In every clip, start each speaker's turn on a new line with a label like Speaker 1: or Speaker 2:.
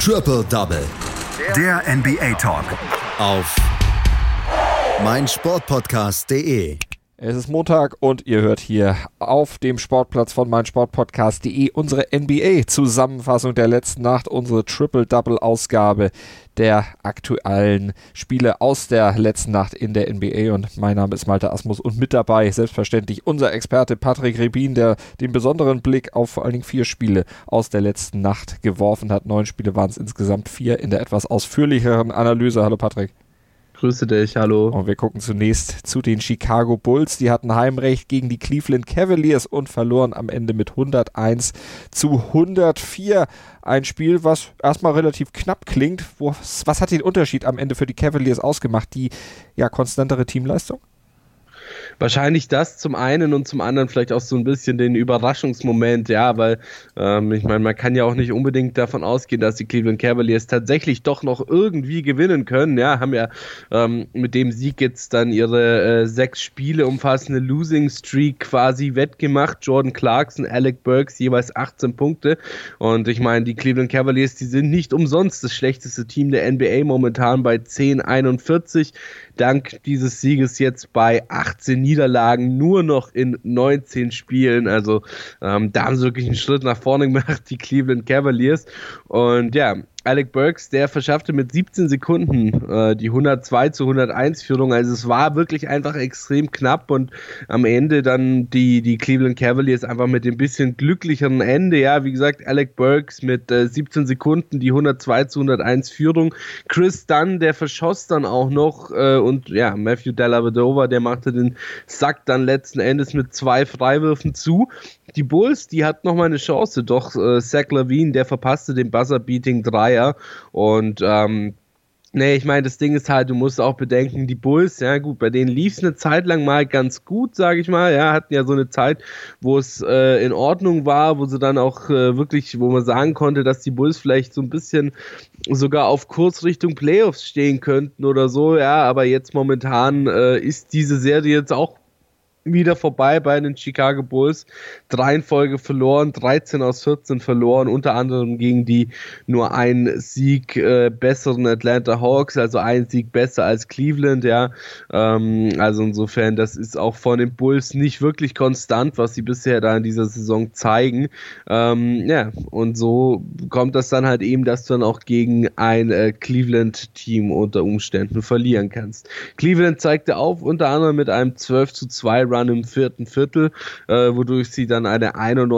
Speaker 1: Triple Double.
Speaker 2: Der NBA Talk.
Speaker 1: Auf meinsportpodcast.de.
Speaker 3: Es ist Montag und ihr hört hier auf dem Sportplatz von meinsportpodcast.de unsere NBA-Zusammenfassung der letzten Nacht, unsere Triple-Double-Ausgabe der aktuellen Spiele aus der letzten Nacht in der NBA. Und mein Name ist Malte Asmus und mit dabei selbstverständlich unser Experte Patrick Rebin, der den besonderen Blick auf vor allen Dingen 4 Spiele aus der letzten Nacht geworfen hat. 9 Spiele waren es insgesamt, 4 in der etwas ausführlicheren Analyse. Hallo Patrick.
Speaker 4: Grüße dich, hallo.
Speaker 3: Und wir gucken zunächst zu den Chicago Bulls. Die hatten Heimrecht gegen die Cleveland Cavaliers und verloren am Ende mit 101-104. Ein Spiel, was erstmal relativ knapp klingt. Was hat den Unterschied am Ende für die Cavaliers ausgemacht? Die konstantere Teamleistung?
Speaker 4: Wahrscheinlich das zum einen und zum anderen vielleicht auch so ein bisschen den Überraschungsmoment, ja, weil ich meine, man kann ja auch nicht unbedingt davon ausgehen, dass die Cleveland Cavaliers tatsächlich doch noch irgendwie gewinnen können, ja, haben ja mit dem Sieg jetzt dann ihre 6 Spiele umfassende Losing Streak quasi wettgemacht. Jordan Clarkson, Alec Burks jeweils 18 Punkte und ich meine, die Cleveland Cavaliers, die sind nicht umsonst das schlechteste Team der NBA momentan bei 10-41, dank dieses Sieges jetzt bei 18 Niederlagen nur noch in 19 Spielen, also da haben sie wirklich einen Schritt nach vorne gemacht, die Cleveland Cavaliers. Und ja, Alec Burks, der verschaffte mit 17 Sekunden die 102-101 Führung, also es war wirklich einfach extrem knapp und am Ende dann die Cleveland Cavaliers einfach mit dem bisschen glücklicheren Ende, ja, wie gesagt, Alec Burks mit 17 Sekunden die 102-101 Führung, Chris Dunn, der verschoss dann auch noch und ja, Matthew Dellavedova, der machte den Sack dann letzten Endes mit 2 Freiwürfen zu. Die Bulls, die hatten nochmal eine Chance, doch Zach LaVine, der verpasste den Buzzer-Beating 3er und ich meine, das Ding ist halt, du musst auch bedenken, die Bulls, ja gut, bei denen lief es eine Zeit lang mal ganz gut, sage ich mal, ja, hatten ja so eine Zeit, wo es in Ordnung war, wo sie dann auch wirklich, wo man sagen konnte, dass die Bulls vielleicht so ein bisschen sogar auf Kurs Richtung Playoffs stehen könnten oder so, ja, aber jetzt momentan ist diese Serie jetzt auch wieder vorbei bei den Chicago Bulls. 3 in Folge verloren, 13 aus 14 verloren, unter anderem gegen die nur einen Sieg besseren Atlanta Hawks, also ein Sieg besser als Cleveland, ja. Also insofern, das ist auch von den Bulls nicht wirklich konstant, was sie bisher da in dieser Saison zeigen. Und so kommt das dann halt eben, dass du dann auch gegen ein Cleveland-Team unter Umständen verlieren kannst. Cleveland zeigte auf, unter anderem mit einem 12-2 Run im 4. Viertel, wodurch sie dann eine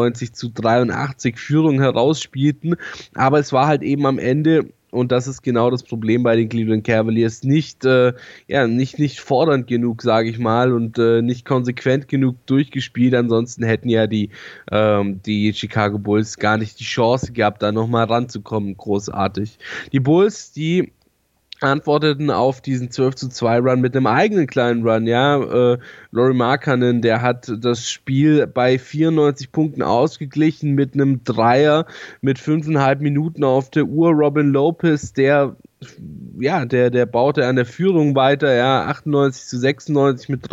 Speaker 4: 91-83 Führung herausspielten, aber es war halt eben am Ende, und das ist genau das Problem bei den Cleveland Cavaliers, nicht fordernd genug, sage ich mal, und nicht konsequent genug durchgespielt, ansonsten hätten ja die Chicago Bulls gar nicht die Chance gehabt, da nochmal ranzukommen, großartig. Die Bulls, die antworteten auf diesen 12-2 Run mit einem eigenen kleinen Run, ja, Lauri Markkanen, der hat das Spiel bei 94 Punkten ausgeglichen mit einem Dreier mit 5,5 Minuten auf der Uhr. Robin Lopez, der baute an der Führung weiter, ja, 98-96 mit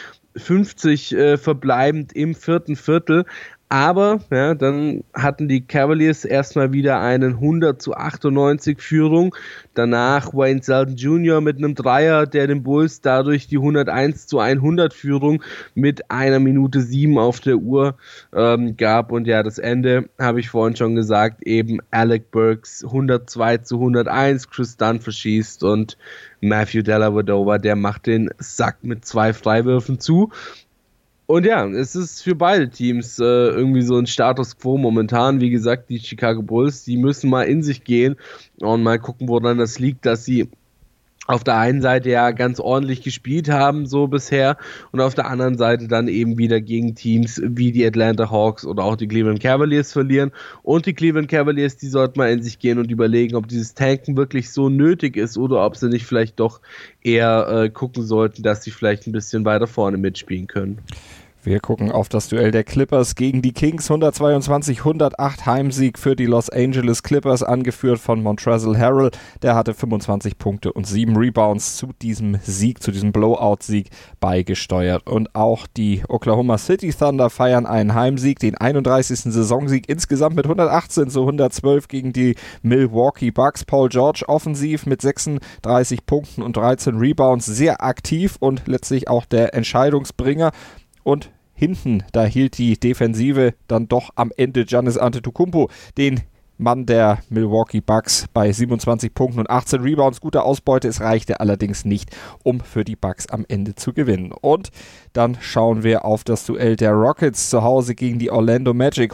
Speaker 4: 3,50 verbleibend im 4. Viertel. Aber ja, dann hatten die Cavaliers erstmal wieder einen 100-98 Führung. Danach Wayne Selden Jr. mit einem Dreier, der den Bulls dadurch die 101-100 Führung mit 1 Minute 7 auf der Uhr gab. Und ja, das Ende habe ich vorhin schon gesagt, eben Alec Burks 102-101, Chris Dunn verschießt und Matthew Dellavedova, der macht den Sack mit 2 Freiwürfen zu. Und ja, es ist für beide Teams irgendwie so ein Status Quo momentan. Wie gesagt, die Chicago Bulls, die müssen mal in sich gehen und mal gucken, woran das liegt, dass sie auf der einen Seite ja ganz ordentlich gespielt haben, so bisher, und auf der anderen Seite dann eben wieder gegen Teams wie die Atlanta Hawks oder auch die Cleveland Cavaliers verlieren. Und die Cleveland Cavaliers, die sollten mal in sich gehen und überlegen, ob dieses Tanken wirklich so nötig ist oder ob sie nicht vielleicht doch eher gucken sollten, dass sie vielleicht ein bisschen weiter vorne mitspielen können.
Speaker 3: Wir gucken auf das Duell der Clippers gegen die Kings. 122-108 Heimsieg für die Los Angeles Clippers, angeführt von Montrezl Harrell. Der hatte 25 Punkte und 7 Rebounds zu diesem Sieg, zu diesem Blowout-Sieg beigesteuert. Und auch die Oklahoma City Thunder feiern einen Heimsieg, den 31. Saisonsieg insgesamt mit 118-112 gegen die Milwaukee Bucks. Paul George offensiv mit 36 Punkten und 13 Rebounds, sehr aktiv und letztlich auch der Entscheidungsbringer. Und hinten, da hielt die Defensive dann doch am Ende Giannis Antetokounmpo, den Mann der Milwaukee Bucks, bei 27 Punkten und 18 Rebounds. Gute Ausbeute, es reichte allerdings nicht, um für die Bucks am Ende zu gewinnen. Und dann schauen wir auf das Duell der Rockets zu Hause gegen die Orlando Magic.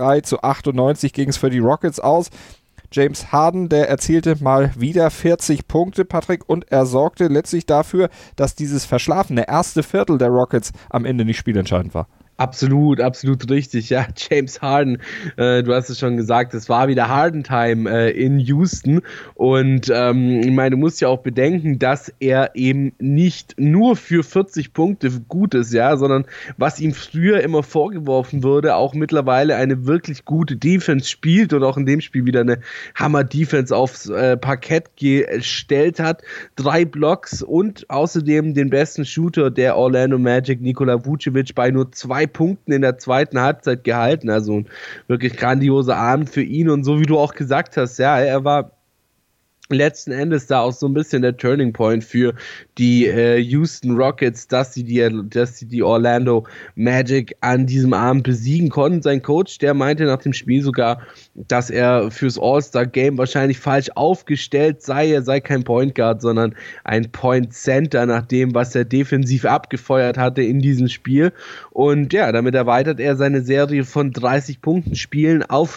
Speaker 3: 103-98 ging es für die Rockets aus. James Harden, der erzielte mal wieder 40 Punkte, Patrick, und er sorgte letztlich dafür, dass dieses verschlafene erste Viertel der Rockets am Ende nicht spielentscheidend war.
Speaker 4: Absolut, absolut richtig. Ja, James Harden, du hast es schon gesagt, es war wieder Harden-Time in Houston und ich meine, du musst ja auch bedenken, dass er eben nicht nur für 40 Punkte gut ist, ja, sondern was ihm früher immer vorgeworfen wurde, auch mittlerweile eine wirklich gute Defense spielt und auch in dem Spiel wieder eine Hammer-Defense aufs Parkett gestellt hat. 3 Blocks und außerdem den besten Shooter der Orlando Magic, Nikola Vucevic, bei nur 2 Punkten in der zweiten Halbzeit gehalten, also ein wirklich grandioser Abend für ihn und so wie du auch gesagt hast, ja, er war letzten Endes da auch so ein bisschen der Turning Point für die Houston Rockets, dass sie die Orlando Magic an diesem Abend besiegen konnten. Sein Coach, der meinte nach dem Spiel sogar, dass er fürs All-Star-Game wahrscheinlich falsch aufgestellt sei. Er sei kein Point Guard, sondern ein Point Center, nach dem, was er defensiv abgefeuert hatte in diesem Spiel. Und ja, damit erweitert er seine Serie von 30 Punkten Spielen auf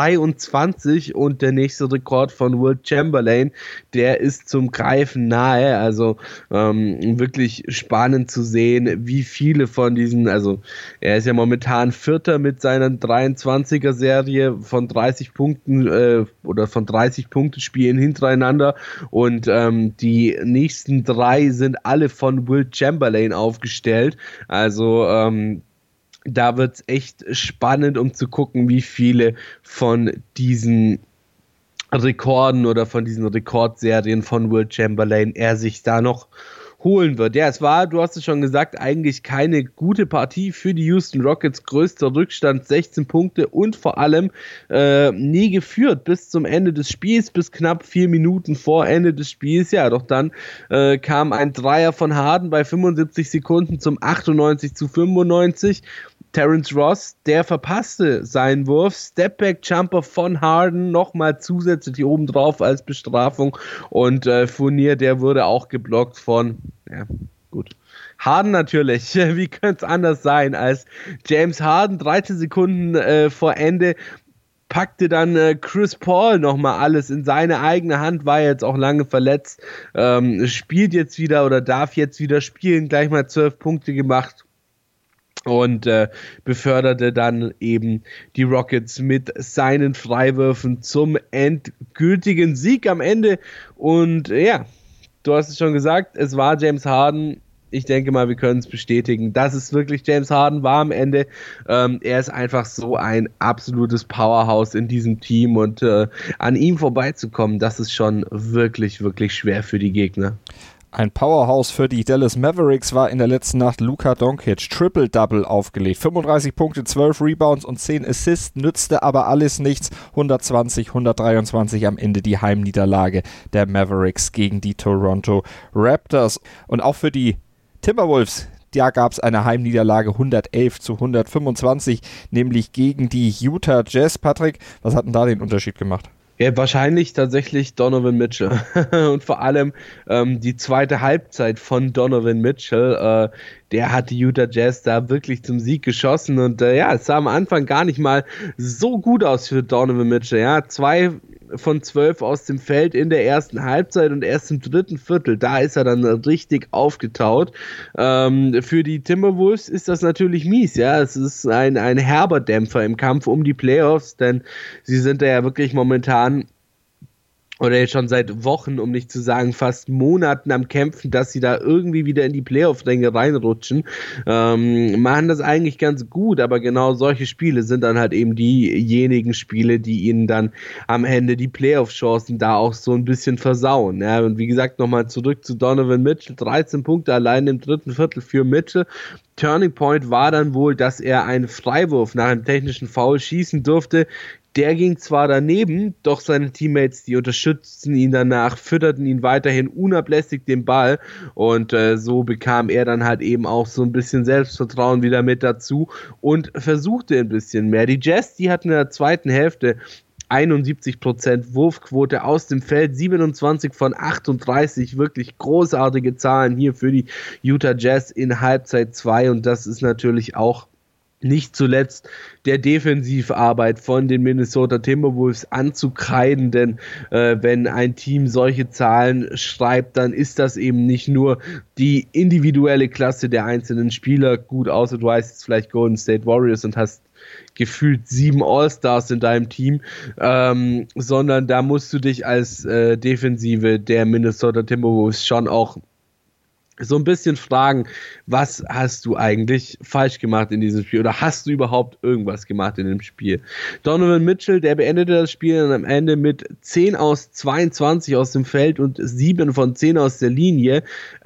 Speaker 4: 23 und der nächste Rekord von Wilt Chamberlain, der ist zum Greifen nahe, also wirklich spannend zu sehen, wie viele von diesen, also er ist ja momentan Vierter mit seiner 23er Serie von 30 Punkten oder von 30 Punkte Spielen hintereinander und die nächsten 3 sind alle von Wilt Chamberlain aufgestellt, also da wird es echt spannend, um zu gucken, wie viele von diesen Rekorden oder von diesen Rekordserien von Wilt Chamberlain er sich da noch holen wird. Ja, es war, du hast es schon gesagt, eigentlich keine gute Partie für die Houston Rockets. Größter Rückstand, 16 Punkte und vor allem nie geführt bis zum Ende des Spiels, bis knapp 4 Minuten vor Ende des Spiels. Ja, doch dann kam ein Dreier von Harden bei 75 Sekunden zum 98-95. Terrence Ross, der verpasste seinen Wurf, Stepback-Jumper von Harden, nochmal zusätzlich hier oben drauf als Bestrafung und Fournier, der wurde auch geblockt von, ja, gut, Harden natürlich, wie könnte es anders sein als James Harden, 13 Sekunden vor Ende, packte dann Chris Paul nochmal alles in seine eigene Hand, war jetzt auch lange verletzt, spielt jetzt wieder oder darf jetzt wieder spielen, gleich mal 12 Punkte gemacht. Und beförderte dann eben die Rockets mit seinen Freiwürfen zum endgültigen Sieg am Ende. Und ja, du hast es schon gesagt, es war James Harden. Ich denke mal, wir können es bestätigen, dass es wirklich James Harden war am Ende. Er ist einfach so ein absolutes Powerhouse in diesem Team und an ihm vorbeizukommen, das ist schon wirklich, wirklich schwer für die Gegner.
Speaker 3: Ein Powerhouse für die Dallas Mavericks war in der letzten Nacht Luka Doncic. Triple-Double aufgelegt. 35 Punkte, 12 Rebounds und 10 Assists, nützte aber alles nichts. 120-123 am Ende die Heimniederlage der Mavericks gegen die Toronto Raptors. Und auch für die Timberwolves, da gab es eine Heimniederlage 111-125, nämlich gegen die Utah Jazz. Patrick, was hat denn da den Unterschied gemacht?
Speaker 4: Ja, wahrscheinlich tatsächlich Donovan Mitchell und vor allem die zweite Halbzeit von Donovan Mitchell, der hat die Utah Jazz da wirklich zum Sieg geschossen und ja, es sah am Anfang gar nicht mal so gut aus für Donovan Mitchell, ja, 2 von 12 aus dem Feld in der ersten Halbzeit und erst im dritten Viertel, da ist er dann richtig aufgetaut. Für die Timberwolves ist das natürlich mies, ja, es ist ein herber Dämpfer im Kampf um die Playoffs, denn sie sind da ja wirklich momentan oder jetzt schon seit Wochen, um nicht zu sagen fast Monaten am Kämpfen, dass sie da irgendwie wieder in die Playoff-Ränge reinrutschen. Machen das eigentlich ganz gut, aber genau solche Spiele sind dann halt eben diejenigen Spiele, die ihnen dann am Ende die Playoff-Chancen da auch so ein bisschen versauen. Ja, und wie gesagt, nochmal zurück zu Donovan Mitchell, 13 Punkte allein im dritten Viertel für Mitchell. Turning Point war dann wohl, dass er einen Freiwurf nach einem technischen Foul schießen durfte. Der ging zwar daneben, doch seine Teammates, die unterstützten ihn danach, fütterten ihn weiterhin unablässig den Ball und so bekam er dann halt eben auch so ein bisschen Selbstvertrauen wieder mit dazu und versuchte ein bisschen mehr. Die Jazz, die hatten in der zweiten Hälfte 71% Wurfquote aus dem Feld, 27 von 38, wirklich großartige Zahlen hier für die Utah Jazz in Halbzeit 2 und das ist natürlich auch nicht zuletzt der Defensivarbeit von den Minnesota Timberwolves anzukreiden, denn wenn ein Team solche Zahlen schreibt, dann ist das eben nicht nur die individuelle Klasse der einzelnen Spieler, gut, außer du heißt jetzt vielleicht Golden State Warriors und hast gefühlt 7 All-Stars in deinem Team, sondern da musst du dich als Defensive der Minnesota Timberwolves schon auch so ein bisschen fragen, was hast du eigentlich falsch gemacht in diesem Spiel oder hast du überhaupt irgendwas gemacht in dem Spiel? Donovan Mitchell, der beendete das Spiel dann am Ende mit 10 aus 22 aus dem Feld und 7 von 10 aus der Linie,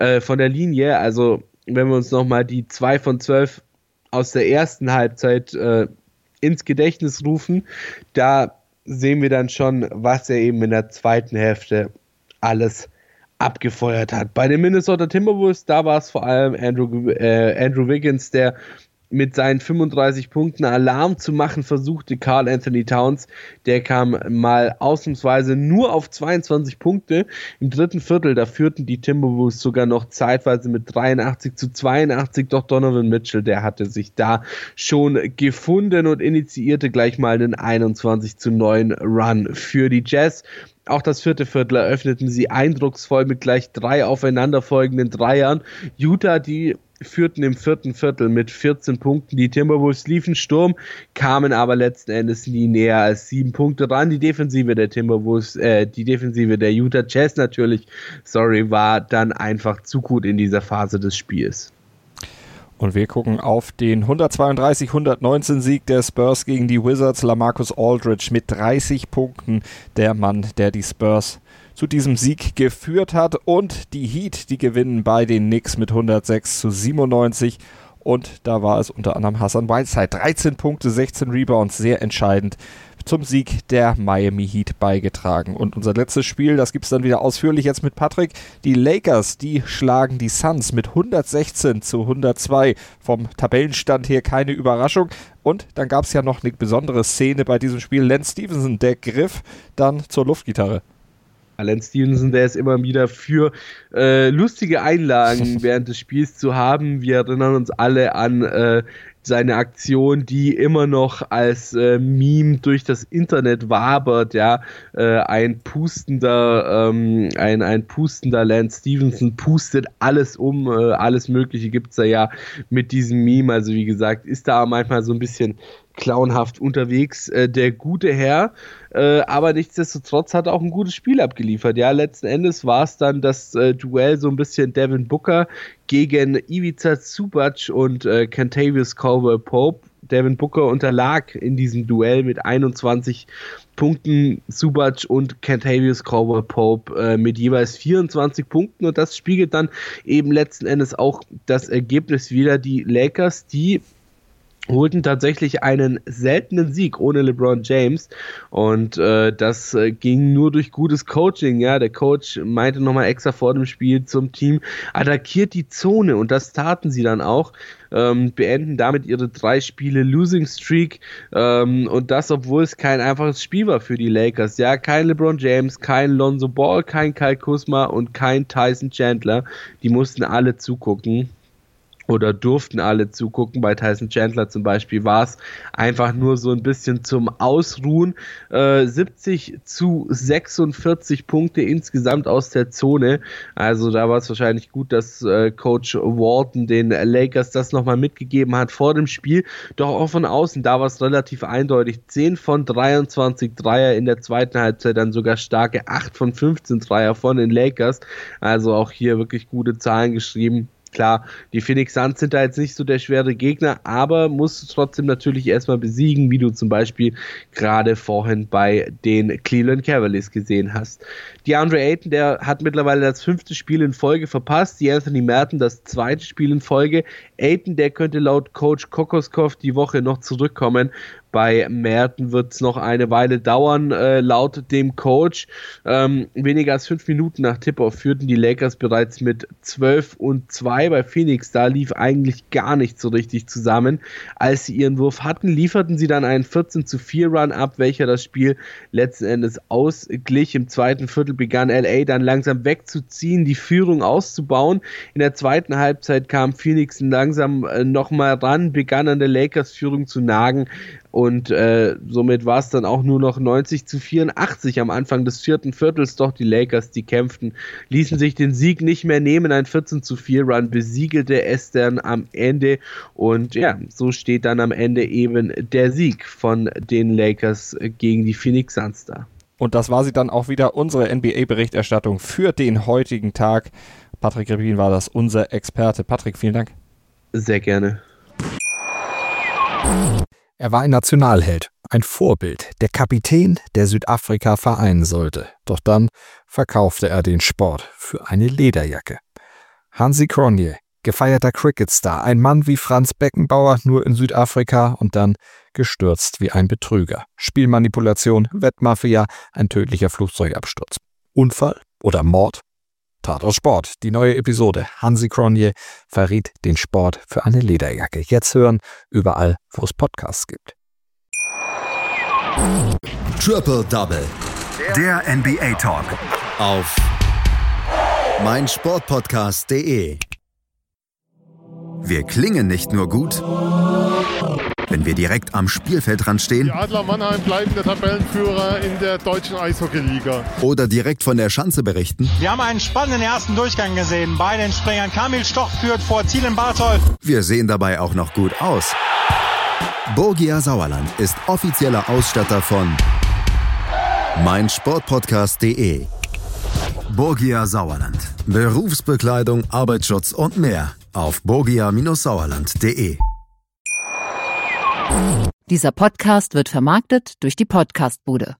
Speaker 4: also wenn wir uns nochmal die 2 von 12 aus der ersten Halbzeit ins Gedächtnis rufen, da sehen wir dann schon, was er eben in der zweiten Hälfte alles abgefeuert hat. Bei den Minnesota Timberwolves, da war es vor allem Andrew Wiggins, der mit seinen 35 Punkten Alarm zu machen versuchte. Karl Anthony Towns, der kam mal ausnahmsweise nur auf 22 Punkte. Im dritten Viertel, da führten die Timberwolves sogar noch zeitweise mit 83-82, doch Donovan Mitchell, der hatte sich da schon gefunden und initiierte gleich mal einen 21-9 Run für die Jazz. Auch das vierte Viertel eröffneten sie eindrucksvoll mit gleich 3 aufeinanderfolgenden Dreiern. Utah, die führten im vierten Viertel mit 14 Punkten. Die Timberwolves liefen Sturm, kamen aber letzten Endes nie näher als 7 Punkte ran. Die Defensive der Timberwolves, die Defensive der Utah Jazz natürlich, war dann einfach zu gut in dieser Phase des Spiels.
Speaker 3: Und wir gucken auf den 132-119 Sieg der Spurs gegen die Wizards. LaMarcus Aldridge mit 30 Punkten, der Mann, der die Spurs zu diesem Sieg geführt hat. Und die Heat, die gewinnen bei den Knicks mit 106-97. Und da war es unter anderem Hassan Whiteside. 13 Punkte, 16 Rebounds, sehr entscheidend zum Sieg der Miami Heat beigetragen. Und unser letztes Spiel, das gibt es dann wieder ausführlich jetzt mit Patrick. Die Lakers, die schlagen die Suns mit 116-102. Vom Tabellenstand her keine Überraschung. Und dann gab es ja noch eine besondere Szene bei diesem Spiel. Lance Stephenson, der griff dann zur Luftgitarre.
Speaker 4: Lance Stephenson, der ist immer wieder für lustige Einlagen während des Spiels zu haben. Wir erinnern uns alle an seine Aktion, die immer noch als Meme durch das Internet wabert, ja, ein pustender Lance Stephenson pustet alles um, alles Mögliche gibt's da ja mit diesem Meme, also wie gesagt, ist da manchmal so ein bisschen clownhaft unterwegs, der gute Herr, aber nichtsdestotrotz hat er auch ein gutes Spiel abgeliefert. Ja, letzten Endes war es dann das Duell so ein bisschen Devin Booker gegen Ivica Zubac und Kentavious Caldwell-Pope. Devin Booker unterlag in diesem Duell mit 21 Punkten, Zubac und Kentavious Caldwell-Pope mit jeweils 24 Punkten und das spiegelt dann eben letzten Endes auch das Ergebnis wieder. Die Lakers, die holten tatsächlich einen seltenen Sieg ohne LeBron James und das ging nur durch gutes Coaching. Ja, der Coach meinte nochmal extra vor dem Spiel zum Team, attackiert die Zone und das taten sie dann auch, beenden damit ihre 3 Spiele Losing Streak und das, obwohl es kein einfaches Spiel war für die Lakers. Ja, kein LeBron James, kein Lonzo Ball, kein Kyle Kuzma und kein Tyson Chandler. Die mussten alle zugucken. oder durften alle zugucken. Bei Tyson Chandler zum Beispiel war es einfach nur so ein bisschen zum Ausruhen. 70-46 Punkte insgesamt aus der Zone. Also da war es wahrscheinlich gut, dass Coach Walton den Lakers das nochmal mitgegeben hat vor dem Spiel. Doch auch von außen, da war es relativ eindeutig. 10 von 23 Dreier in der zweiten Halbzeit, dann sogar starke 8 von 15 Dreier von den Lakers. Also auch hier wirklich gute Zahlen geschrieben. Klar, die Phoenix Suns sind da jetzt nicht so der schwere Gegner, aber musst du trotzdem natürlich erstmal besiegen, wie du zum Beispiel gerade vorhin bei den Cleveland Cavaliers gesehen hast. DeAndre Ayton, der hat mittlerweile das 5. Spiel in Folge verpasst, Anthony Melton das 2. Spiel in Folge. Ayton, der könnte laut Coach Kokoskov die Woche noch zurückkommen. Bei Melton wird es noch eine Weile dauern, laut dem Coach. Weniger als 5 Minuten nach Tip-Off führten die Lakers bereits mit 12-2. Bei Phoenix, da lief eigentlich gar nicht so richtig zusammen. Als sie ihren Wurf hatten, lieferten sie dann einen 14-4-Run ab, welcher das Spiel letzten Endes ausglich. Im zweiten Viertel begann LA dann langsam wegzuziehen, die Führung auszubauen. In der zweiten Halbzeit kam Phoenix langsam nochmal ran, begann an der Lakers-Führung zu nagen. Und somit war es dann auch nur noch 90-84 am Anfang des 4. Viertels. Doch die Lakers, die kämpften, ließen sich den Sieg nicht mehr nehmen. Ein 14-4-Run besiegelte es dann am Ende. Und ja, so steht dann am Ende eben der Sieg von den Lakers gegen die Phoenix Suns da.
Speaker 3: Und das war sie dann auch wieder, unsere NBA-Berichterstattung für den heutigen Tag. Patrick Rebin war das, unser Experte. Patrick, vielen Dank.
Speaker 4: Sehr gerne.
Speaker 5: Er war ein Nationalheld, ein Vorbild, der Kapitän, der Südafrika vereinen sollte. Doch dann verkaufte er den Sport für eine Lederjacke. Hansi Cronje, gefeierter Cricketstar, ein Mann wie Franz Beckenbauer, nur in Südafrika und dann gestürzt wie ein Betrüger. Spielmanipulation, Wettmafia, ein tödlicher Flugzeugabsturz. Unfall oder Mord? Tatort Sport, die neue Episode. Hansi Cronje verriet den Sport für eine Lederjacke. Jetzt hören, überall, wo es Podcasts gibt.
Speaker 1: Triple Double.
Speaker 2: Der NBA Talk.
Speaker 1: Auf meinsportpodcast.de. Wir klingen nicht nur gut, wenn wir direkt am Spielfeldrand stehen.
Speaker 6: Die Adler Mannheim bleiben der Tabellenführer in der deutschen Eishockeyliga.
Speaker 1: Oder direkt von der Schanze berichten.
Speaker 7: Wir haben einen spannenden ersten Durchgang gesehen. Bei den Springern Kamil Stoch führt vor Ziel in Bartol.
Speaker 1: Wir sehen dabei auch noch gut aus. Borgia Sauerland ist offizieller Ausstatter von meinsportpodcast.de. Borgia Sauerland. Berufsbekleidung, Arbeitsschutz und mehr auf borgia-sauerland.de.
Speaker 8: Dieser Podcast wird vermarktet durch die Podcastbude.